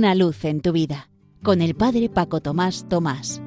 una luz en tu vida, con el Padre Paco Tomás Tomás.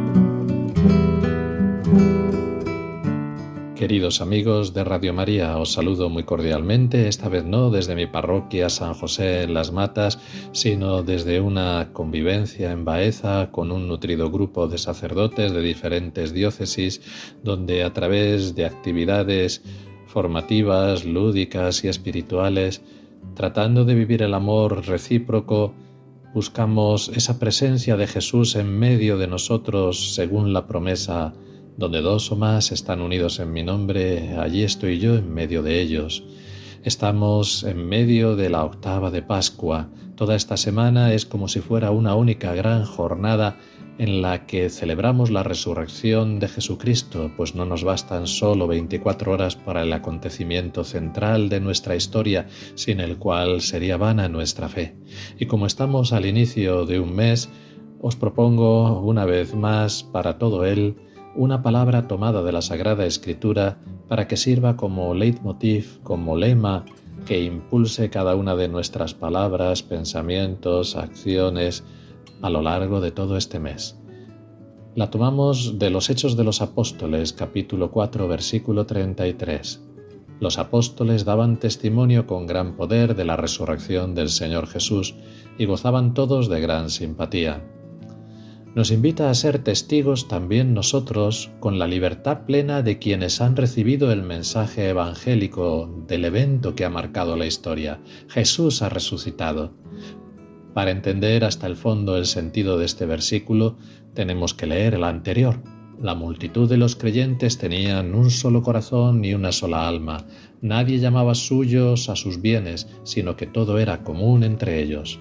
Queridos amigos de Radio María, os saludo muy cordialmente, esta vez no desde mi parroquia San José en Las Matas, sino desde una convivencia en Baeza con un nutrido grupo de sacerdotes de diferentes diócesis, donde a través de actividades formativas, lúdicas y espirituales, tratando de vivir el amor recíproco, buscamos esa presencia de Jesús en medio de nosotros según la promesa: donde dos o más están unidos en mi nombre, allí estoy yo en medio de ellos. Estamos en medio de la octava de Pascua. Toda esta semana es como si fuera una única gran jornada en la que celebramos la resurrección de Jesucristo, pues no nos bastan solo 24 horas para el acontecimiento central de nuestra historia, sin el cual sería vana nuestra fe. Y como estamos al inicio de un mes, os propongo una vez más para todo él una palabra tomada de la Sagrada Escritura para que sirva como leitmotiv, como lema que impulse cada una de nuestras palabras, pensamientos, acciones a lo largo de todo este mes. La tomamos de los Hechos de los Apóstoles, capítulo 4, versículo 33. Los apóstoles daban testimonio con gran poder de la resurrección del Señor Jesús y gozaban todos de gran simpatía. Nos invita a ser testigos también nosotros con la libertad plena de quienes han recibido el mensaje evangélico del evento que ha marcado la historia. Jesús ha resucitado. Para entender hasta el fondo el sentido de este versículo, tenemos que leer el anterior. La multitud de los creyentes tenían un solo corazón y una sola alma. Nadie llamaba suyos a sus bienes, sino que todo era común entre ellos.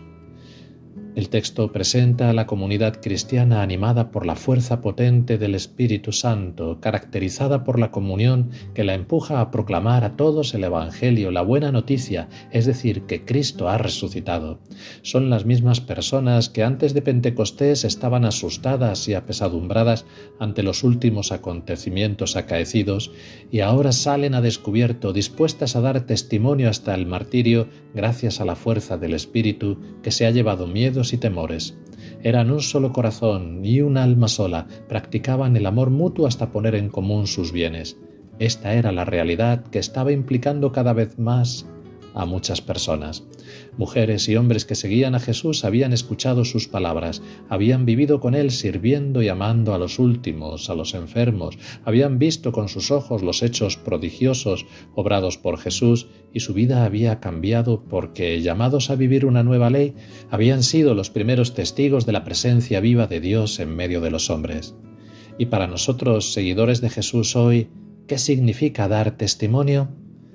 El texto presenta a la comunidad cristiana animada por la fuerza potente del Espíritu Santo, caracterizada por la comunión que la empuja a proclamar a todos el Evangelio, la buena noticia, es decir, que Cristo ha resucitado. Son las mismas personas que antes de Pentecostés estaban asustadas y apesadumbradas ante los últimos acontecimientos acaecidos y ahora salen a descubierto, dispuestas a dar testimonio hasta el martirio gracias a la fuerza del Espíritu que se ha llevado miedos y temores. Eran un solo corazón y un alma sola, practicaban el amor mutuo hasta poner en común sus bienes. Esta era la realidad que estaba implicando cada vez más a muchas personas. Mujeres y hombres que seguían a Jesús habían escuchado sus palabras, habían vivido con él sirviendo y amando a los últimos, a los enfermos, habían visto con sus ojos los hechos prodigiosos obrados por Jesús y su vida había cambiado porque, llamados a vivir una nueva ley, habían sido los primeros testigos de la presencia viva de Dios en medio de los hombres. Y para nosotros, seguidores de Jesús hoy, ¿qué significa dar testimonio?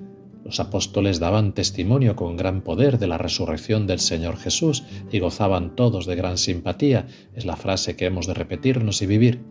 Los apóstoles daban testimonio con gran poder de la resurrección del Señor Jesús y gozaban todos de gran simpatía, es la frase que hemos de repetirnos y vivir.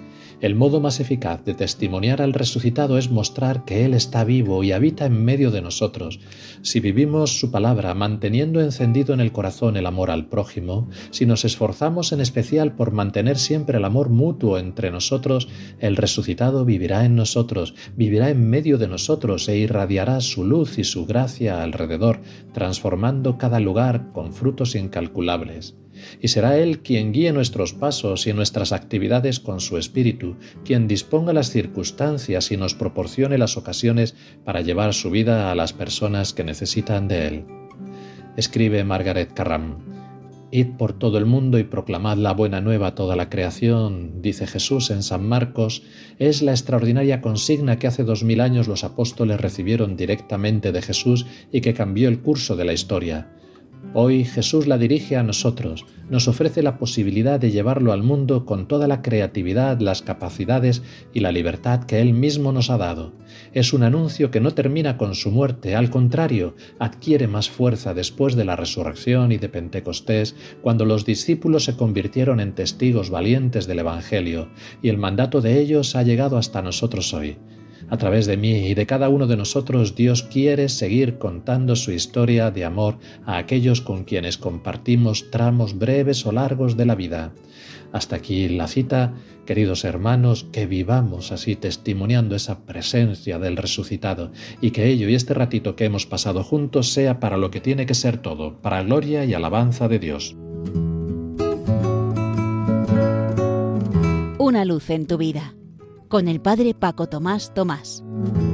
El modo más eficaz de testimoniar al resucitado es mostrar que Él está vivo y habita en medio de nosotros. Si vivimos su palabra manteniendo encendido en el corazón el amor al prójimo, si nos esforzamos en especial por mantener siempre el amor mutuo entre nosotros, el resucitado vivirá en nosotros, vivirá en medio de nosotros e irradiará su luz y su gracia alrededor, transformando cada lugar con frutos incalculables. Y será Él quien guíe nuestros pasos y nuestras actividades con su Espíritu, quien disponga las circunstancias y nos proporcione las ocasiones para llevar su vida a las personas que necesitan de Él. Escribe Margaret Carram: «Id por todo el mundo y proclamad la buena nueva a toda la creación», dice Jesús en San Marcos, es la extraordinaria consigna que hace 2000 años los apóstoles recibieron directamente de Jesús y que cambió el curso de la historia. Hoy Jesús la dirige a nosotros, nos ofrece la posibilidad de llevarlo al mundo con toda la creatividad, las capacidades y la libertad que Él mismo nos ha dado. Es un anuncio que no termina con su muerte, al contrario, adquiere más fuerza después de la resurrección y de Pentecostés, cuando los discípulos se convirtieron en testigos valientes del Evangelio, y el mandato de ellos ha llegado hasta nosotros hoy. A través de mí y de cada uno de nosotros, Dios quiere seguir contando su historia de amor a aquellos con quienes compartimos tramos breves o largos de la vida. Hasta aquí la cita, queridos hermanos, que vivamos así testimoniando esa presencia del resucitado y que ello y este ratito que hemos pasado juntos sea para lo que tiene que ser todo, para gloria y alabanza de Dios. una luz en tu vida, con el Padre Paco Tomás Tomás.